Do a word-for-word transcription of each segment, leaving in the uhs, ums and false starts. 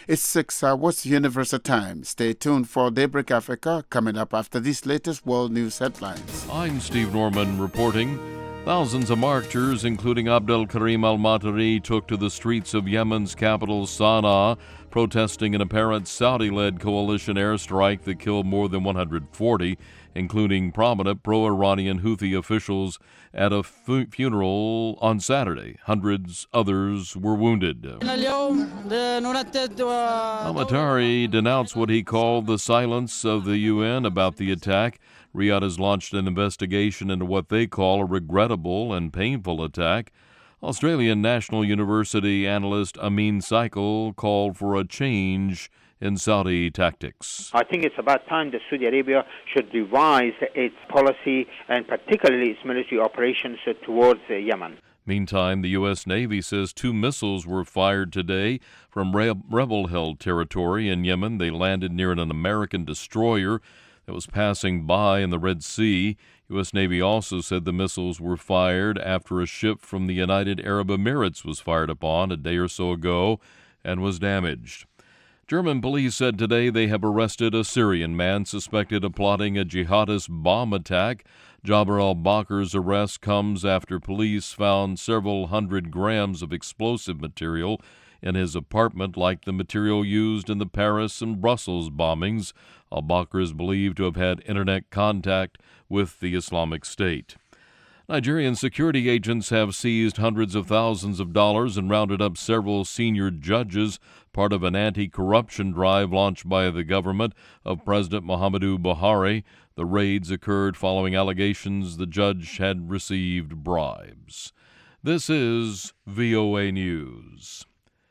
It's six hours Universal Time. Stay tuned for Daybreak Africa coming up after these latest world news headlines. I'm Steve Norman reporting. Thousands of marchers, including Abdel Karim al-Matari, took to the streets of Yemen's capital, Sana'a, protesting an apparent Saudi-led coalition airstrike that killed more than one hundred forty, including prominent pro-Iranian Houthi officials at a fu- funeral on Saturday. Hundreds others were wounded. Al-Matari denounced what he called the silence of the U N about the attack. Riyadh has launched an investigation into what they call a regrettable and painful attack. Australian National University analyst Amin Saikal called for a change in Saudi tactics. I think it's about time that Saudi Arabia should revise its policy and particularly its military operations towards uh, Yemen. Meantime, the U S. Navy says two missiles were fired today from re- rebel-held territory in Yemen. They landed near an American destroyer that was passing by in the Red Sea. U S. Navy also said the missiles were fired after a ship from the United Arab Emirates was fired upon a day or so ago and was damaged. German police said today they have arrested a Syrian man suspected of plotting a jihadist bomb attack. Jabir al-Bakr's arrest comes after police found several hundred grams of explosive material in his apartment, like the material used in the Paris and Brussels bombings. Al-Bakr is believed to have had internet contact with the Islamic State. Nigerian security agents have seized hundreds of thousands of dollars and rounded up several senior judges, part of an anti-corruption drive launched by the government of President Muhammadu Buhari. The raids occurred following allegations the judge had received bribes. This is V O A News.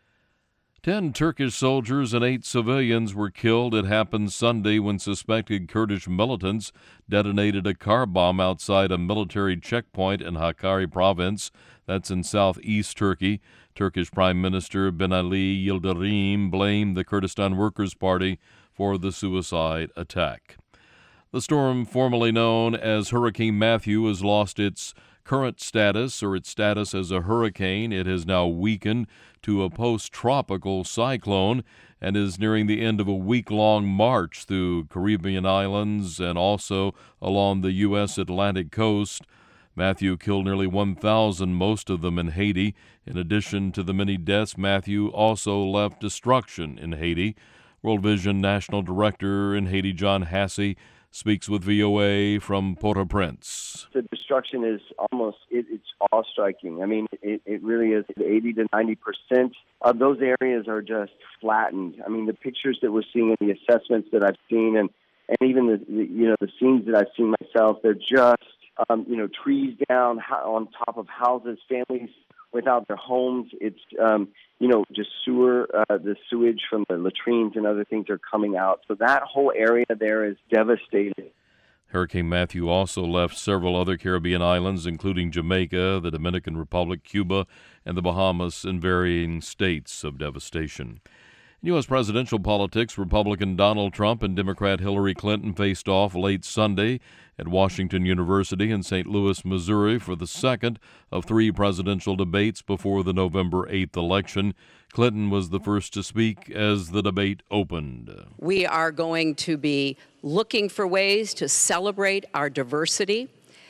Ten Turkish soldiers and eight civilians were killed. It happened Sunday when suspected Kurdish militants detonated a car bomb outside a military checkpoint in Hakkari province. That's in southeast Turkey. Turkish Prime Minister Binali Yildirim blamed the Kurdistan Workers' Party for the suicide attack. The storm, formerly known as Hurricane Matthew, has lost its current status, or its status as a hurricane. It has now weakened to a post-tropical cyclone and is nearing the end of a week-long march through Caribbean islands and also along the U S Atlantic coast. Matthew killed nearly one thousand, most of them in Haiti. In addition to the many deaths, Matthew also left destruction in Haiti. World Vision National Director in Haiti, John Hassey, speaks with V O A from Port-au-Prince. The destruction is almost, it, it's awe-striking. I mean, it, it really is. eighty to ninety percent of those areas are just flattened. I mean, the pictures that we're seeing and the assessments that I've seen and, and even the, the, you know, the scenes that I've seen myself, they're just, um, you know, trees down on top of houses, families without their homes. It's, um, you know, just sewer, uh, the sewage from the latrines and other things are coming out. So that whole area there is devastated. Hurricane Matthew also left several other Caribbean islands, including Jamaica, the Dominican Republic, Cuba, and the Bahamas, in varying states of devastation. In U S presidential politics, Republican Donald Trump and Democrat Hillary Clinton faced off late Sunday at Washington University in Saint Louis, Missouri, for the second of three presidential debates before the November eighth election. Clinton was the first to speak as the debate opened. We are going to be looking for ways to celebrate our diversity,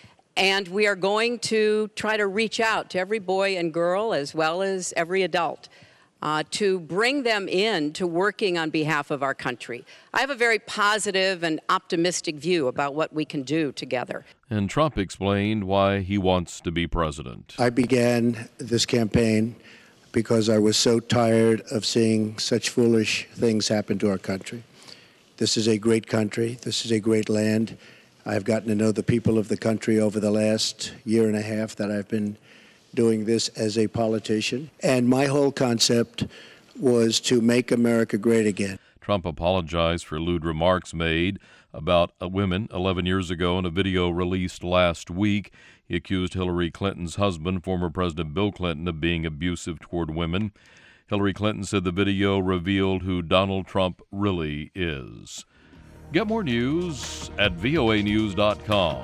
and we are going to try to reach out to every boy and girl as well as every adult. Uh, to bring them in to working on behalf of our country. I have a very positive and optimistic view about what we can do together. And Trump explained why he wants to be president. I began this campaign because I was so tired of seeing such foolish things happen to our country. This is a great country. This is a great land. I've gotten to know the people of the country over the last year and a half that I've been doing this as a politician. And my whole concept was to make America great again. Trump apologized for lewd remarks made about women eleven years ago in a video released last week. He accused Hillary Clinton's husband, former President Bill Clinton, of being abusive toward women. Hillary Clinton said the video revealed who Donald Trump really is. Get more news at V O A news dot com.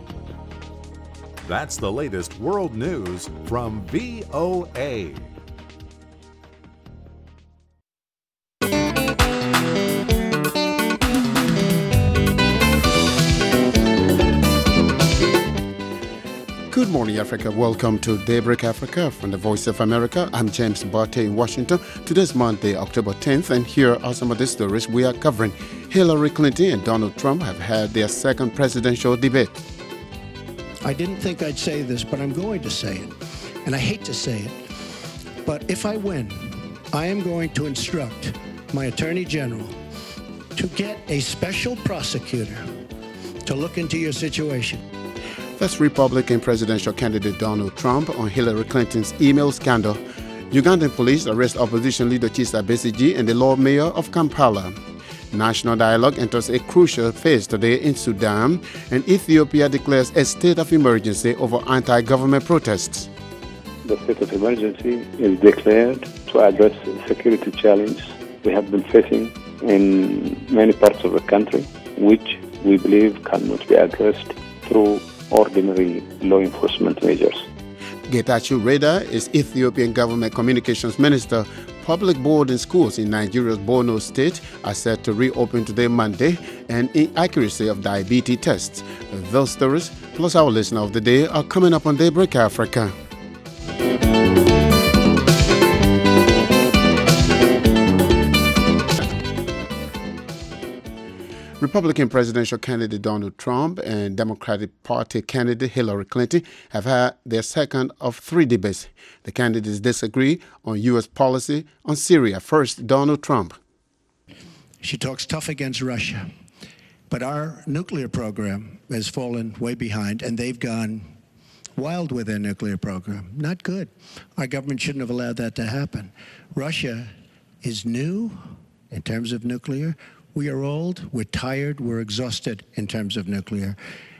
That's the latest world news from V O A. morning, Africa. Welcome to Daybreak Africa from the Voice of America. I'm James Barté in Washington. Today's Monday, October tenth, and here are some of the stories we are covering. Hillary Clinton and Donald Trump have had their second presidential debate. I didn't think I'd say this, but I'm going to say it. And I hate to say it. But if I win, I am going to instruct my Attorney General to get a special prosecutor to look into your situation. That's Republican presidential candidate Donald Trump on Hillary Clinton's email scandal. Ugandan police arrest opposition leader Kizza Besigye and the Lord Mayor of Kampala. National dialogue enters a crucial phase today in Sudan, and Ethiopia declares a state of emergency over anti-government protests. The state of emergency is declared to address the security challenge we have been facing in many parts of the country, which we believe cannot be addressed through ordinary law enforcement measures. Getachew Reda is Ethiopian government communications minister. Public boarding schools in Nigeria's Borno state are set to reopen today, Monday, and inaccuracy of diabetes tests. Those stories, plus our listener of the day, are coming up on Daybreak Africa. Republican presidential candidate Donald Trump and Democratic Party candidate Hillary Clinton have had their second of three debates. The candidates disagree on U S policy on Syria. First, Donald Trump. She talks tough against Russia, but our nuclear program has fallen way behind, and they've gone wild with their nuclear program. Not good. Our government shouldn't have allowed that to happen. Russia is new in terms of nuclear. We are old, we're tired, we're exhausted in terms of nuclear.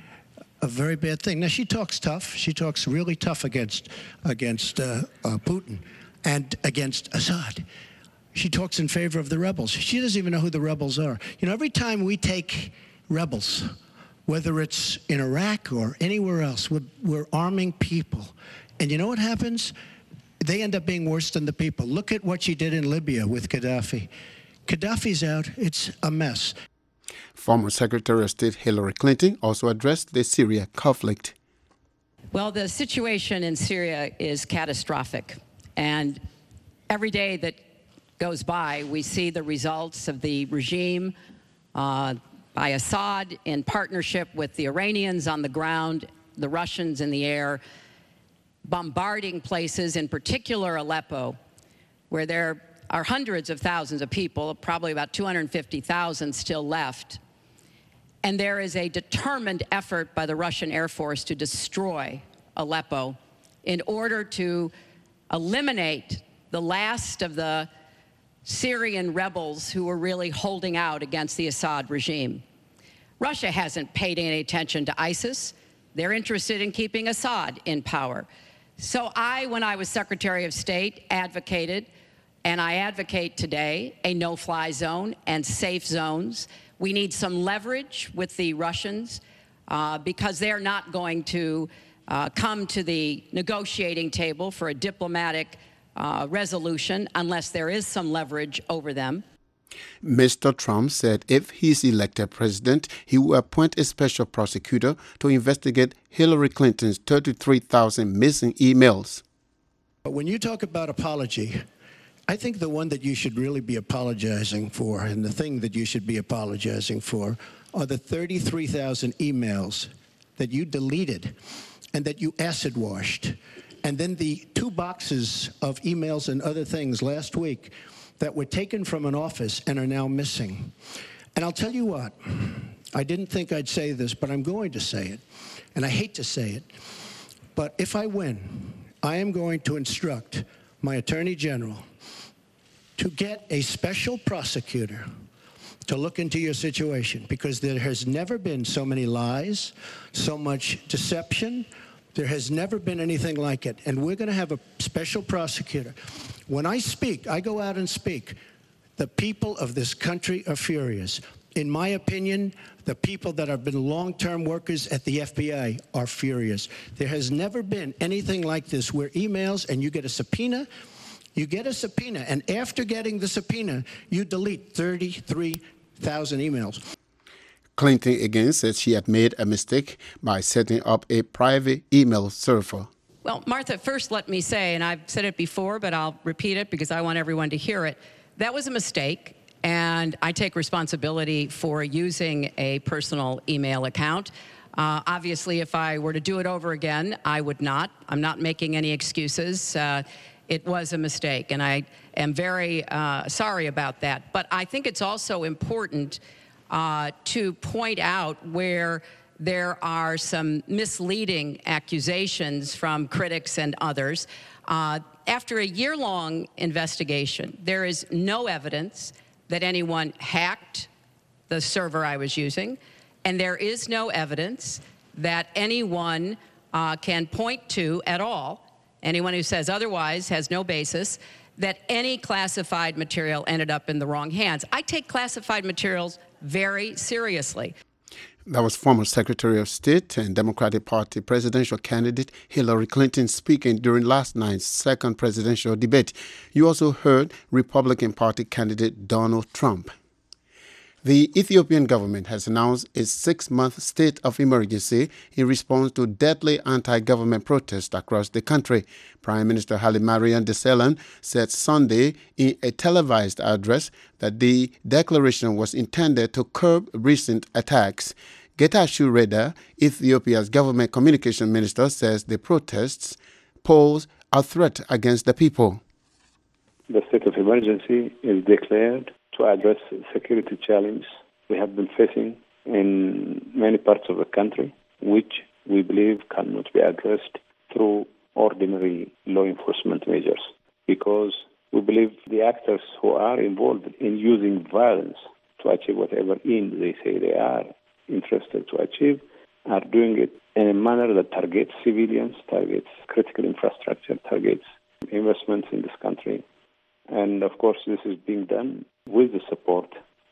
A very bad thing. Now, she talks tough. She talks really tough against, against uh, uh, Putin and against Assad. She talks in favor of the rebels. She doesn't even know who the rebels are. You know, every time we take rebels, whether it's in Iraq or anywhere else, we're, we're arming people. And you know what happens? They end up being worse than the people. Look at what she did in Libya with Gaddafi. Gaddafi's out. It's a mess. Former Secretary of State Hillary Clinton also addressed the Syria conflict. Well, the situation in Syria is catastrophic. And every day that goes by, we see the results of the regime uh, by Assad in partnership with the Iranians on the ground, the Russians in the air, bombarding places, in particular Aleppo, where they're are hundreds of thousands of people, probably about two hundred fifty thousand still left. And there is a determined effort by the Russian Air Force to destroy Aleppo in order to eliminate the last of the Syrian rebels who were really holding out against the Assad regime. Russia hasn't paid any attention to ISIS. They're interested in keeping Assad in power. So I, when I was Secretary of State, advocated, and I advocate today, a no-fly zone and safe zones. We need some leverage with the Russians uh, because they're not going to uh, come to the negotiating table for a diplomatic uh, resolution unless there is some leverage over them. Mister Trump said if he's elected president, he will appoint a special prosecutor to investigate Hillary Clinton's thirty-three thousand missing emails. But when you talk about apology, I think the one that you should really be apologizing for, and the thing that you should be apologizing for, are the thirty-three thousand emails that you deleted and that you acid washed. And then the two boxes of emails and other things last week that were taken from an office and are now missing. And I'll tell you what, I didn't think I'd say this, but I'm going to say it. And I hate to say it. But if I win, I am going to instruct my Attorney General to get a special prosecutor to look into your situation, because there has never been so many lies, so much deception. There has never been anything like it. And we're going to have a special prosecutor. When I speak, I go out and speak. The people of this country are furious. In my opinion, the people that have been long-term workers at the F B I are furious. There has never been anything like this where emails and you get a subpoena, you get a subpoena, and after getting the subpoena, you delete thirty-three thousand emails. Clinton again said she had made a mistake by setting up a private email server. Well, Martha, first let me say, and I've said it before, but I'll repeat it because I want everyone to hear it, that was a mistake, and I take responsibility for using a personal email account. Uh, obviously, if I were to do it over again, I would not. I'm not making any excuses. Uh, it was a mistake, and I am very uh, sorry about that. But I think it's also important uh, to point out where there are some misleading accusations from critics and others. Uh, after a year-long investigation, there is no evidence that anyone hacked the server I was using, and there is no evidence that anyone uh, can point to at all, anyone who says otherwise has no basis, that any classified material ended up in the wrong hands. I take classified materials very seriously. That was former Secretary of State and Democratic Party presidential candidate Hillary Clinton speaking during last night's second presidential debate. You also heard Republican Party candidate Donald Trump. The Ethiopian government has announced a six-month state of emergency in response to deadly anti-government protests across the country. Prime Minister Hailemariam Desalegn said Sunday in a televised address that the declaration was intended to curb recent attacks. Getachew Reda, Ethiopia's government communication minister, says the protests pose a threat against the people. The state of emergency is declared to address the security challenge we have been facing in many parts of the country, which we believe cannot be addressed through ordinary law enforcement measures, because we believe the actors who are involved in using violence to achieve whatever end they say they are interested to achieve are doing it in a manner that targets civilians, targets critical infrastructure, targets investments in this country. And of course, this is being done with the support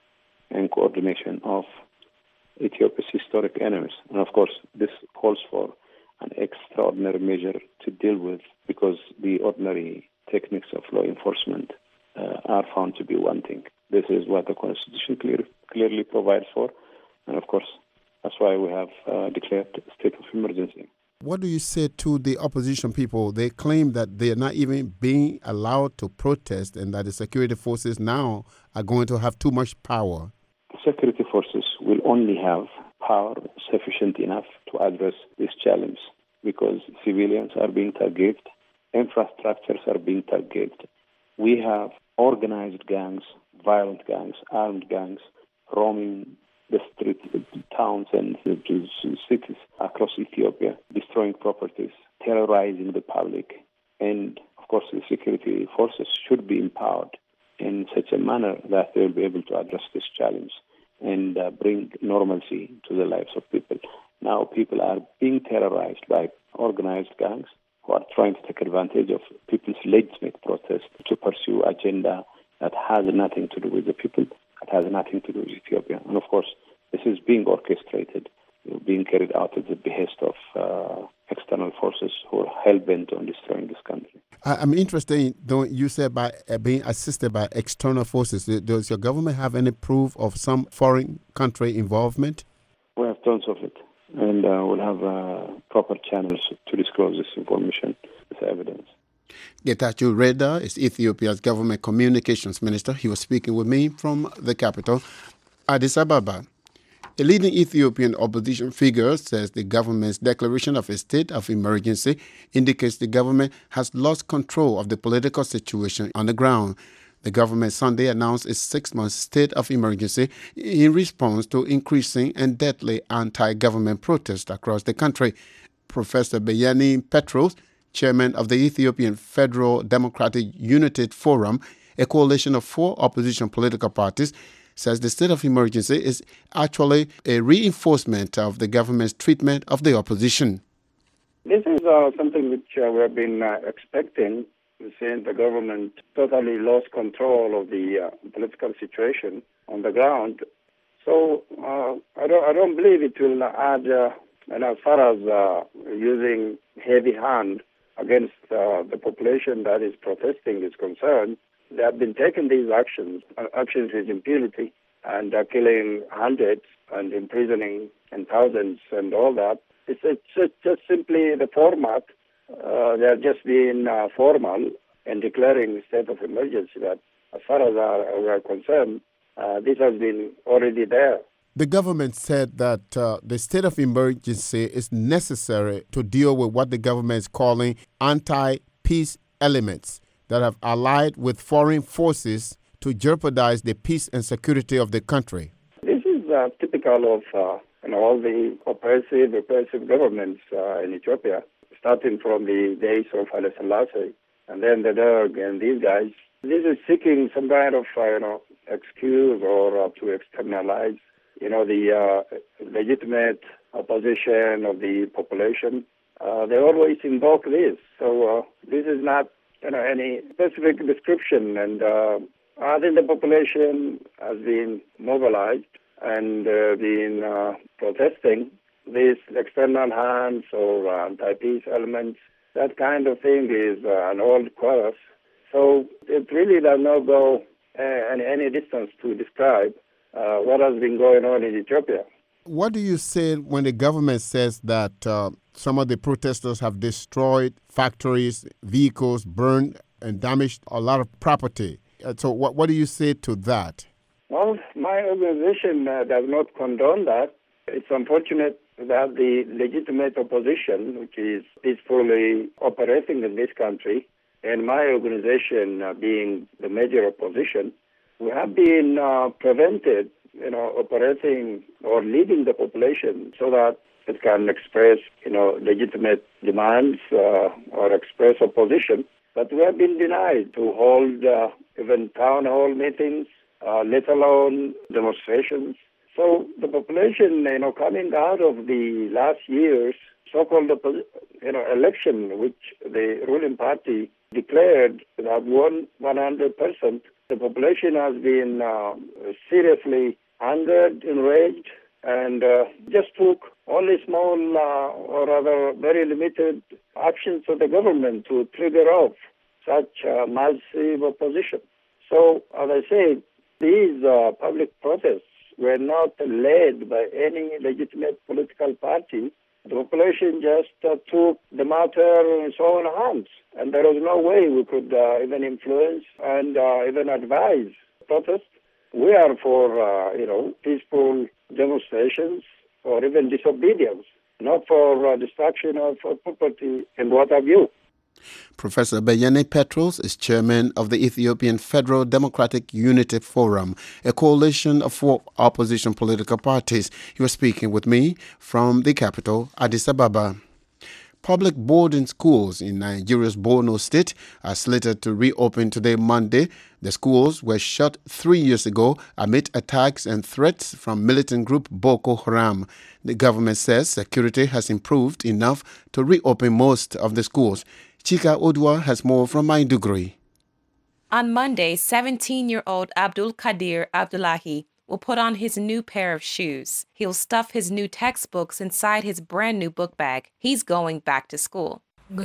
and coordination of Ethiopia's historic enemies. And of course, this calls for an extraordinary measure to deal with, because the ordinary techniques of law enforcement uh, are found to be wanting. This is what the Constitution clear, clearly provides for. And of course, that's why we have uh, declared a state of emergency. What do you say to the opposition people? They claim that they are not even being allowed to protest and that the security forces now are going to have too much power. The security forces will only have power sufficient enough to address this challenge, because civilians are being targeted, infrastructures are being targeted. We have organized gangs, violent gangs, armed gangs, roaming the streets, towns and cities across Ethiopia, destroying properties, terrorizing the public. And, of course, the security forces should be empowered in such a manner that they will be able to address this challenge and uh, bring normalcy to the lives of people. Now people are being terrorized by organized gangs who are trying to take advantage of people's legitimate protest to pursue agenda that has nothing to do with the people, that has nothing to do with Ethiopia. And of course, this is being orchestrated, being carried out at the behest of uh, external forces who are hell-bent on destroying this country. I'm interested in, though you said, by uh, being assisted by external forces. Does your government have any proof of some foreign country involvement? We have tons of it, and uh, we'll have uh, proper channels to disclose this information, this evidence. Getachew Reda is Ethiopia's government communications minister. He was speaking with me from the capital, Addis Ababa. A leading Ethiopian opposition figure says the government's declaration of a state of emergency indicates the government has lost control of the political situation on the ground. The government Sunday announced a six-month state of emergency in response to increasing and deadly anti-government protests across the country. Professor Beyeni Petros, chairman of the Ethiopian Federal Democratic Unity Forum, a coalition of four opposition political parties, says the state of emergency is actually a reinforcement of the government's treatment of the opposition. This is uh, something which uh, we have been uh, expecting, since the government totally lost control of the uh, political situation on the ground. So uh, I don't, I don't believe it will add, uh, and as far as uh, using heavy hand against uh, the population that is protesting is concerned. They have been taking these actions, uh, actions with impunity, and uh, killing hundreds and imprisoning and thousands and all that. It's, it's just, just simply the format. Uh, they're just being uh, formal and declaring state of emergency. That, as far as uh, we are concerned, uh, this has been already there. The government said that uh, the state of emergency is necessary to deal with what the government is calling anti-peace elements that have allied with foreign forces to jeopardize the peace and security of the country. This is uh, typical of uh, you know, all the oppressive, repressive governments uh, in Ethiopia, starting from the days of Haile Selassie and then the Derg and these guys. This is seeking some kind of uh, you know excuse or uh, to externalize you know the uh, legitimate opposition of the population. Uh, they always invoke this. So uh, this is not you know any specific description, and uh, I think the population has been mobilized and uh, been uh, protesting these external hands or uh, anti-peace elements. That kind of thing is uh, an old chorus. So it really does not go uh, any, any distance to describe uh, what has been going on in Ethiopia. What do you say when the government says that uh, some of the protesters have destroyed factories, vehicles, burned and damaged a lot of property? Uh, so what, what do you say to that? Well, my organization uh, does not condone that. It's unfortunate that the legitimate opposition, which is peacefully operating in this country, and my organization uh, being the major opposition, we have been uh, prevented, you know, operating or leading the population so that it can express, you know, legitimate demands uh, or express opposition. But we have been denied to hold uh, even town hall meetings, uh, let alone demonstrations. So the population, you know, coming out of the last year's so-called, you know, election, which the ruling party declared that won one hundred percent, the population has been uh, seriously angered, enraged, and uh, just took only small uh, or rather very limited actions of the government to trigger off such uh, massive opposition. So, as I said, these uh, public protests were not led by any legitimate political party. The population just uh, took the matter in its own hands, and there was no way we could uh, even influence and uh, even advise protest. We are for, uh, you know, peaceful demonstrations or even disobedience, not for uh, destruction of uh, property and what have you. Professor Beyene Petros is chairman of the Ethiopian Federal Democratic Unity Forum, a coalition of four opposition political parties. He was speaking with me from the capital, Addis Ababa. Public boarding schools in Nigeria's Borno State are slated to reopen today, Monday. The schools were shut three years ago amid attacks and threats from militant group Boko Haram. The government says security has improved enough to reopen most of the schools. Chika Odwa has more from Maiduguri. On Monday, seventeen-year-old Abdul Qadir Abdullahi will put on his new pair of shoes. He'll stuff his new textbooks inside his brand new book bag. He's going back to school.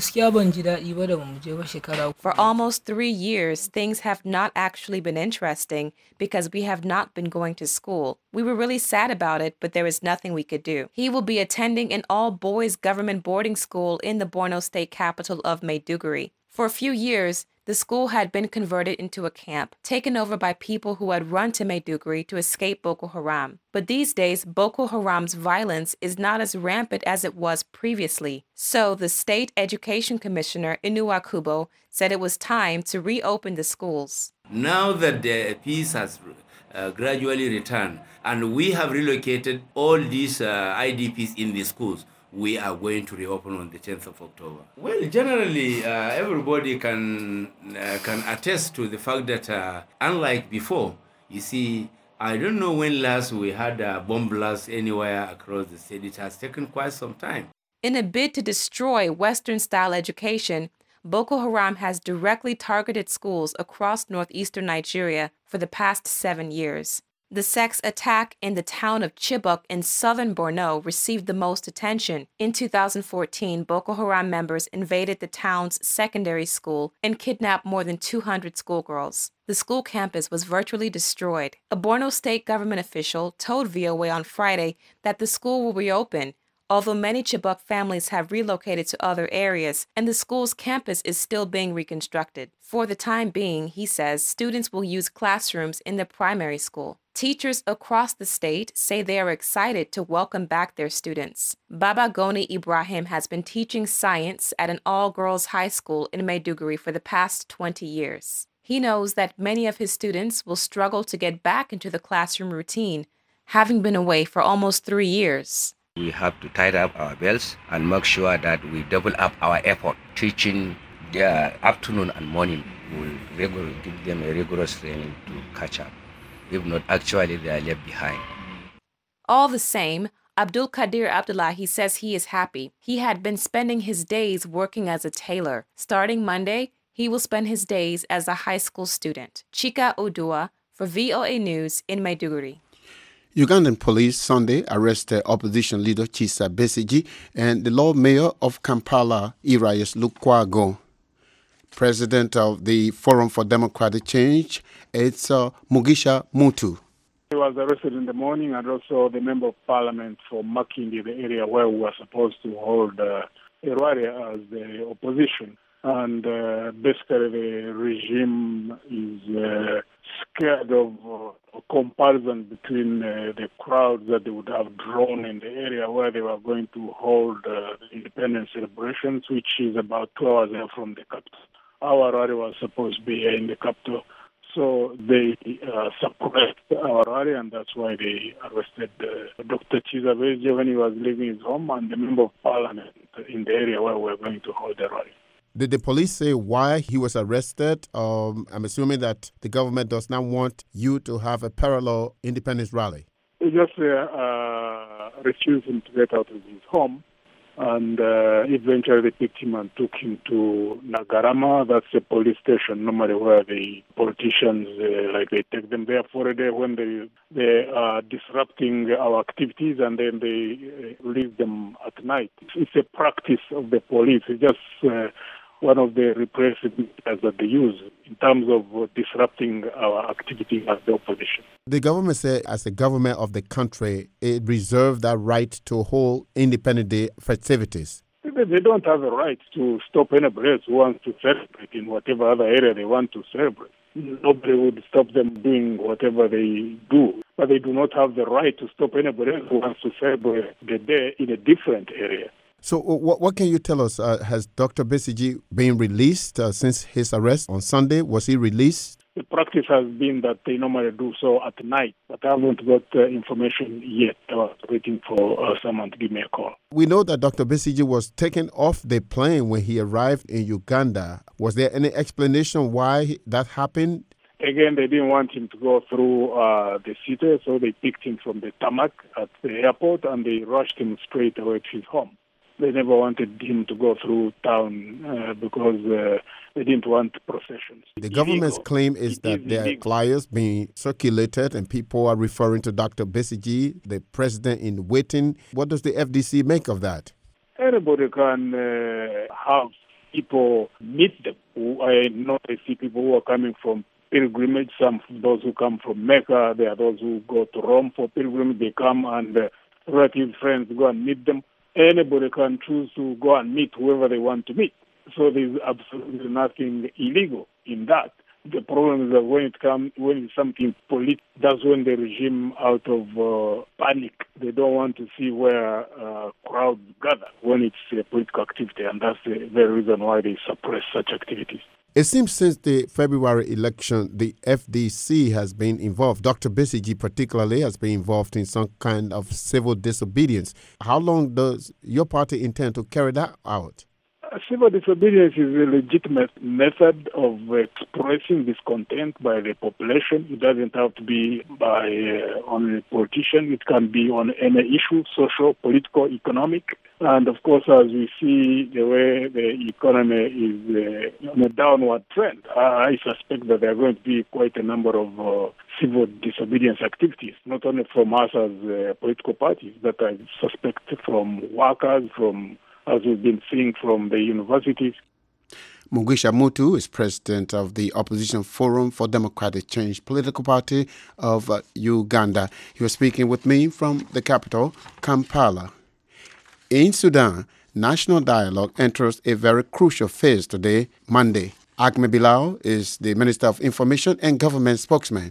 For almost three years, things have not actually been interesting because we have not been going to school. We were really sad about it, but there is nothing we could do. He will be attending an all-boys government boarding school in the Borno state capital of Maiduguri. For a few years, the school had been converted into a camp, taken over by people who had run to Maiduguri to escape Boko Haram. But these days, Boko Haram's violence is not as rampant as it was previously. So the State Education Commissioner, Inua Kubo, said it was time to reopen the schools. Now that the peace has uh, gradually returned and we have relocated all these uh, I D Ps in the schools, we are going to reopen on the tenth of October. Well, generally, uh, everybody can uh, can attest to the fact that uh, unlike before, you see, I don't know when last we had a bomb blast anywhere across the state. It has taken quite some time. In a bid to destroy Western-style education, Boko Haram has directly targeted schools across northeastern Nigeria for the past seven years. The sex attack in the town of Chibok in southern Borno received the most attention. In two thousand fourteen, Boko Haram members invaded the town's secondary school and kidnapped more than two hundred schoolgirls. The school campus was virtually destroyed. A Borno state government official told V O A on Friday that the school will reopen, although many Chibok families have relocated to other areas and the school's campus is still being reconstructed. For the time being, he says, students will use classrooms in the primary school. Teachers across the state say they are excited to welcome back their students. Baba Goni Ibrahim has been teaching science at an all-girls high school in Maiduguri for the past twenty years. He knows that many of his students will struggle to get back into the classroom routine, having been away for almost three years. We have to tighten up our belts and make sure that we double up our effort. Teaching their afternoon and morning will regularly give them a rigorous training to catch up. If not, actually they are left behind. All the same, Abdul Qadir Abdullahi says he is happy. He had been spending his days working as a tailor. Starting Monday, he will spend his days as a high school student. Chika Odua for V O A News in Maiduguri. Ugandan police Sunday arrested opposition leader Kizza Besigye and the Lord Mayor of Kampala, Erias Lukwago. President of the Forum for Democratic Change, it's uh, Mugisha Muntu. He was arrested in the morning, and also the Member of Parliament for Makindi, the area where we were supposed to hold uh, a rally as the opposition. And uh, basically the regime is uh, scared of uh, a comparison between uh, the crowds that they would have drawn in the area where they were going to hold uh, the independence celebrations, which is about two hours away from the capital. Our rally was supposed to be in the capital, so they uh, suppressed our rally, and that's why they arrested uh, Doctor Kizza Besigye when he was leaving his home, and the Member of Parliament in the area where we were going to hold the rally. Did the police say why he was arrested? Um, I'm assuming that the government does not want you to have a parallel independence rally. They just uh, uh, refused him to get out of his home, and uh, eventually they picked him and took him to Nagarama. That's a police station, normally where the politicians, uh, like they take them there for a day when they, they are disrupting our activities, and then they uh, leave them at night. It's a practice of the police. It's just uh, one of the repressive methods that they use in terms of uh, disrupting our activity as the opposition. The government said as a government of the country, it reserved that right to hold Independence Day festivities. They don't have a right to stop anybody else who wants to celebrate in whatever other area they want to celebrate. Nobody would stop them doing whatever they do. But they do not have the right to stop anybody else who wants to celebrate the day in a different area. So what, what can you tell us? Uh, has Doctor Besigye been released uh, since his arrest on Sunday? Was he released? The practice has been that they normally do so at night, but I haven't got uh, information yet. I was waiting for uh, someone to give me a call. We know that Doctor Besigye was taken off the plane when he arrived in Uganda. Was there any explanation why that happened? Again, they didn't want him to go through uh, the city, so they picked him from the tarmac at the airport and they rushed him straight away to his home. They never wanted him to go through town uh, because uh, they didn't want processions. The government's illegal. claim is it that is there illegal. are flyers being circulated and people are referring to Doctor Besigye, the president in waiting. What does the F D C make of that? Anybody can uh, have people meet them. I know I see people who are coming from pilgrimage, some those who come from Mecca, there are those who go to Rome for pilgrimage, they come and uh, relative friends go and meet them. Anybody can choose to go and meet whoever they want to meet. So there's absolutely nothing illegal in that. The problem is that when it comes, when it's something political, that's when the regime, out of uh, panic, they don't want to see where uh, crowds gather when it's a political activity, and that's the very reason why they suppress such activities. It seems since the February election, the F D C has been involved. Doctor Besigye particularly has been involved in some kind of civil disobedience. How long does your party intend to carry that out? Civil disobedience is a legitimate method of expressing discontent by the population. It doesn't have to be by uh, on a politician. It can be on any issue, social, political, economic. And of course, as we see the way the economy is uh, on a downward trend, I suspect that there are going to be quite a number of uh, civil disobedience activities, not only from us as uh, political parties, but I suspect from workers, from as we've been seeing from the universities. Mugisha Mutu is president of the Opposition Forum for Democratic Change political party of uh, Uganda. He was speaking with me from the capital, Kampala. In Sudan, national dialogue enters a very crucial phase today, Monday. Ahmed Bilal is the Minister of Information and Government spokesman.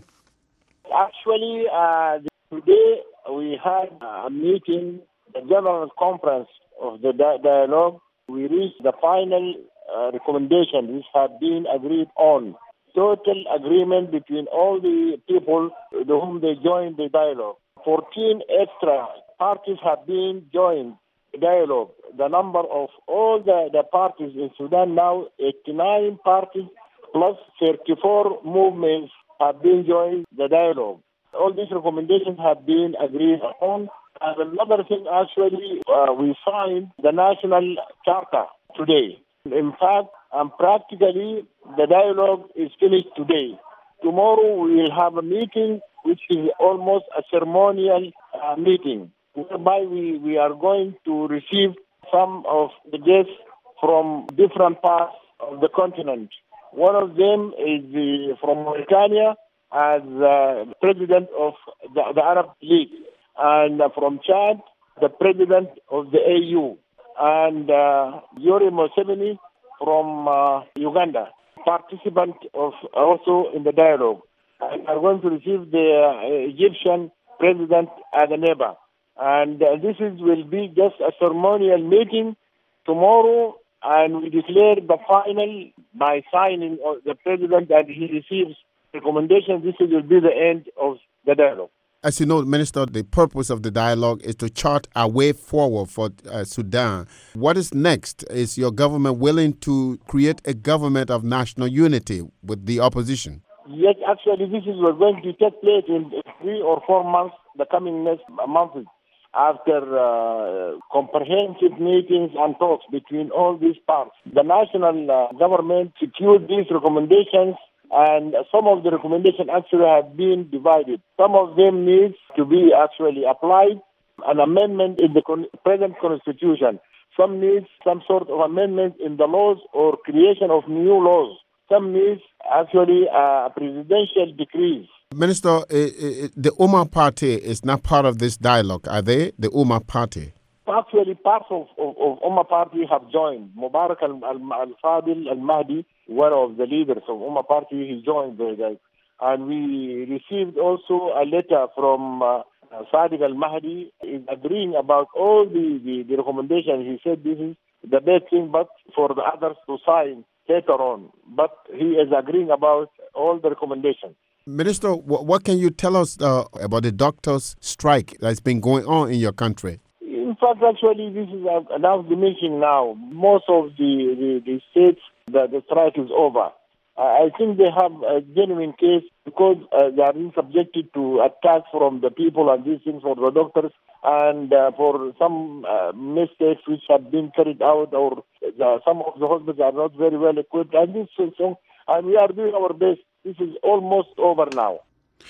Actually, uh, today we had a meeting, the General Conference of the di- dialogue. We reached the final uh, recommendations which have been agreed on. Total agreement between all the people to whom they joined the dialogue. fourteen extra parties have been joined the dialogue. The number of all the, the parties in Sudan now, eighty-nine parties plus thirty-four movements have been joined the dialogue. All these recommendations have been agreed upon. And another thing, actually, uh, we signed the National Charter today. In fact, and practically, the dialogue is finished today. Tomorrow, we will have a meeting, which is almost a ceremonial uh, meeting, whereby we, we are going to receive some of the guests from different parts of the continent. One of them is the, from Mauritania as uh, president of the, the Arab League. And uh, from Chad, the president of the A U, and uh, Yoweri Museveni from uh, Uganda, participant of also in the dialogue. And are going to receive the uh, Egyptian president as a neighbor. And uh, this is will be just a ceremonial meeting tomorrow, and we declare the final by signing of the president that he receives recommendations. This will be the end of the dialogue. As you know, Minister, the purpose of the dialogue is to chart a way forward for uh, Sudan. What is next? Is your government willing to create a government of national unity with the opposition? Yes, actually, this is going to take place in three or four months, the coming next months, after uh, comprehensive meetings and talks between all these parts. The national uh, government secured these recommendations, and some of the recommendations actually have been divided. Some of them need to be actually applied, an amendment in the con- present constitution. Some need some sort of amendment in the laws or creation of new laws. Some need actually a presidential decree. Minister, uh, uh, the Umar Party is not part of this dialogue, are they? The Umar Party? Actually, parts of, of, of Umar Party have joined. Mubarak al-Fadil al-Mahdi, one of the leaders of Umar Party, he joined the, the and we received also a letter from uh, Sadiq al-Mahdi is agreeing about all the, the, the recommendations. He said this is the best thing, but for the others to sign later on. But he is agreeing about all the recommendations. Minister, what, what can you tell us uh, about the doctors' strike that's been going on in your country? In fact, actually, this is uh, now diminishing now. Most of the, the, the states, the, the strike is over. Uh, I think they have a genuine case because uh, they are being subjected to attacks from the people and these things for the doctors, and uh, for some uh, mistakes which have been carried out, or the, some of the hospitals are not very well equipped, and this is so, and we are doing our best. This is almost over now.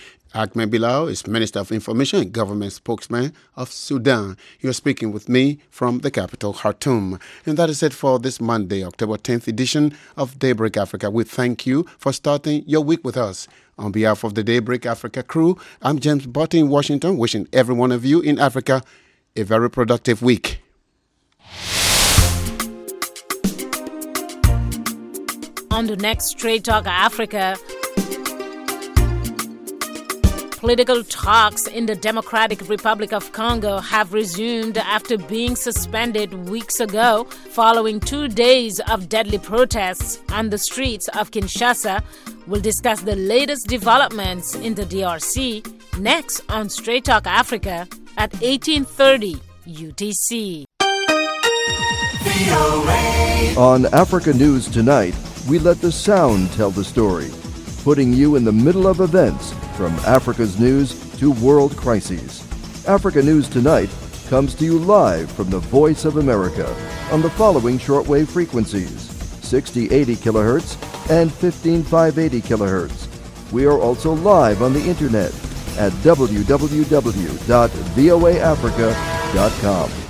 Ahmed Bilal is Minister of Information and Government spokesman of Sudan. You're speaking with me from the capital, Khartoum. And that is it for this Monday, October tenth edition of Daybreak Africa. We thank you for starting your week with us. On behalf of the Daybreak Africa crew, I'm James Botte in Washington, wishing every one of you in Africa a very productive week. On the next Straight Talk Africa, political talks in the Democratic Republic of Congo have resumed after being suspended weeks ago following two days of deadly protests on the streets of Kinshasa. We'll discuss the latest developments in the D R C next on Straight Talk Africa at eighteen thirty U T C. On Africa News Tonight, we let the sound tell the story, putting you in the middle of events from Africa's news to world crises. Africa News Tonight comes to you live from the Voice of America on the following shortwave frequencies: sixty eighty kilohertz and fifteen five eighty kilohertz. We are also live on the internet at w w w dot v o a africa dot com.